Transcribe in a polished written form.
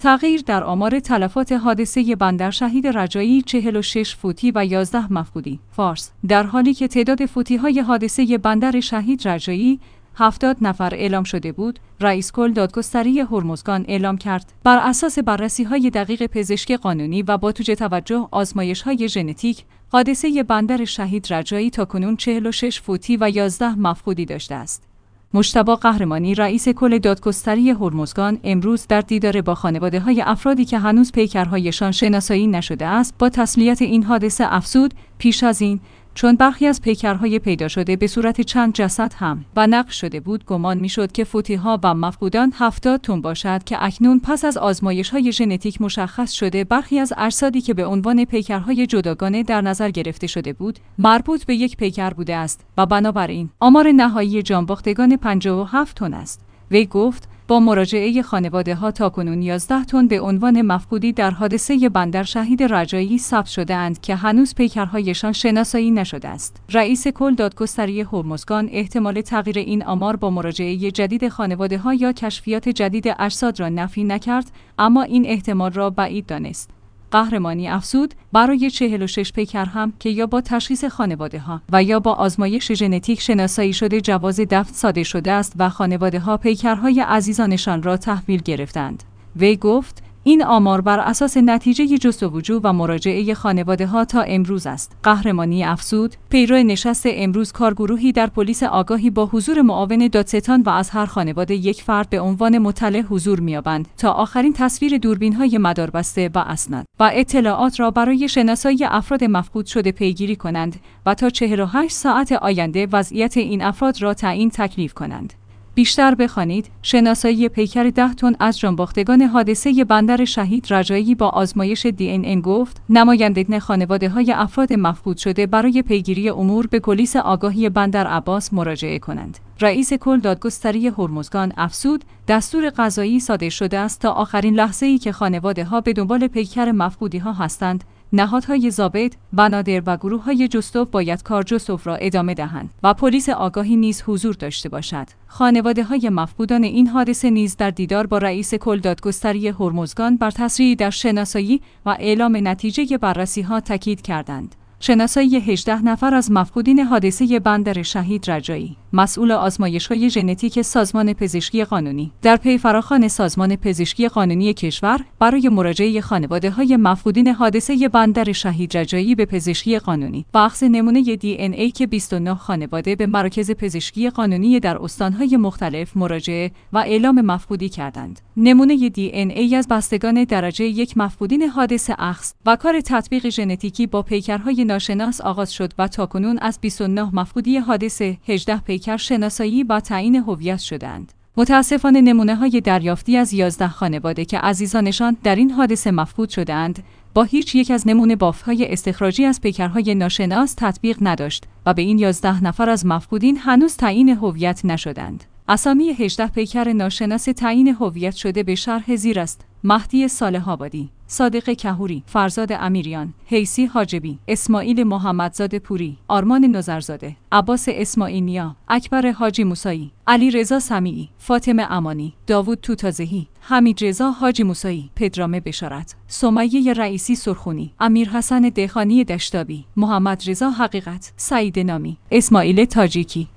تغییر در آمار تلفات حادثه بندر شهید رجایی 46 فوتی و 11 مفقودی. فارس: در حالی که تعداد فوتی‌های حادثه بندر شهید رجایی 70 نفر اعلام شده بود، رئیس کل دادگستری هرمزگان اعلام کرد بر اساس بررسی‌های دقیق پزشکی قانونی و با توجه آزمایش‌های ژنتیک، حادثه بندر شهید رجایی تاکنون 46 فوتی و 11 مفقودی داشته است. مجتبی قهرمانی، رئیس کل دادگستری هرمزگان، امروز در دیدار با خانواده‌های افرادی که هنوز پیکرهایشان شناسایی نشده است، با تسلیت این حادثه افزود: پیش از این، چون برخی از پیکرهای پیدا شده به صورت چند جسد هم و نقل شده بود، گمان می‌شد که فوتی‌ها و مفقودان 70 تن باشد که اکنون پس از آزمایش‌های ژنتیک مشخص شده برخی از اجسادی که به عنوان پیکرهای جداگانه در نظر گرفته شده بود، مربوط به یک پیکر بوده است و بنابراین آمار نهایی جانباختگان 57 تن است. وی گفت با مراجعه خانواده‌ها تاکنون 11 تن به عنوان مفقودی در حادثه بندر شهید رجایی ثبت شده‌اند که هنوز پیکرهایشان شناسایی نشده است. رئیس کل دادگستری هرمزگان احتمال تغییر این آمار با مراجعه جدید خانواده‌ها یا کشفیات جدید اجساد را نفی نکرد، اما این احتمال را بعید دانست. قهرمانی افزود برای 46 پیکر هم که یا با تشخیص خانواده‌ها و یا با آزمایش ژنتیک شناسایی شده جواز دفن صادر شده است و خانواده‌ها پیکرهای عزیزانشان را تحویل گرفتند. وی گفت این آمار بر اساس نتیجه جستجو و مراجعه خانواده‌ها تا امروز است. قهرمانی افزود پیرو نشست امروز کارگروهی در پلیس آگاهی با حضور معاون دادستان و از هر خانواده یک فرد به عنوان مطلع حضور می‌یابند تا آخرین تصویر دوربین‌های مداربسته و اسناد و اطلاعات را برای شناسایی افراد مفقود شده پیگیری کنند و تا 48 ساعت آینده وضعیت این افراد را تعیین تکلیف کنند. بیشتر بخوانید: شناسایی پیکر 10 تن از جانباختگان حادثه بندر شهید رجایی با آزمایش DNA گفت نمایندگان خانواده‌های افراد مفقود شده برای پیگیری امور به پلیس آگاهی بندر عباس مراجعه کنند. رئیس کل دادگستری هرمزگان افزود دستور قضایی صادر شده است تا آخرین لحظه‌ای که خانواده‌ها به دنبال پیکر مفقودی‌ها هستند، نهادهای ضابط، بنادر و گروه‌های جستجو باید کار جستجو را ادامه دهند و پلیس آگاهی نیز حضور داشته باشد. خانواده‌های مفقودان این حادثه نیز در دیدار با رئیس کل دادگستری هرمزگان بر تسریع در شناسایی و اعلام نتیجه بررسی‌ها تاکید کردند. شناسایی 18 نفر از مفقودین حادثه بندر شهید رجایی. مسئول آزمایش‌های ژنتیک سازمان پزشکی قانونی در پی فراخوان سازمان پزشکی قانونی کشور برای مراجعه خانواده‌های مفقودین حادثه بندر شهید رجایی به پزشکی قانونی و اخذ نمونه DNA که 29 خانواده به مراکز پزشکی قانونی در استان‌های مختلف مراجعه و اعلام مفقودی کردند. نمونه DNA از بستگان درجه 1 مفقودین حادثه اخذ و کار تطبیق ژنتیکی با پیکرهای ناشناس آغاز شد و تاکنون از 29 مفقودی حادثه 18 پیکر شناسایی و تعیین هویت شدند. متاسفانه نمونه‌های دریافتی از 11 خانواده که عزیزانشان در این حادثه مفقود شدند با هیچ یک از نمونه بافت‌های استخراجی از پیکرهای ناشناس تطبیق نداشت و به این 11 نفر از مفقودین هنوز تعیین هویت نشدند. اسامی 18 پیکر ناشناس تعیین هویت شده به شرح زیر است: مهدی صالح آبادی، صادق کهوری، فرزاد امیریان، حیسی حاجبی، اسماعیل محمدزاده پوری، آرمان نظرزاده، عباس اسماعیلیا، اکبر حاجی موسایی، علی رضا سمیعی، فاطمه امانی، داوود توتازهی، حمید رضا حاجی موسایی، پدرام بشارت، سمیه رئیسی سرخونی، امیر حسن دهخانی دشتابی، محمد رضا حقیقت، سعید نامی، اسماعیل تاجیکی.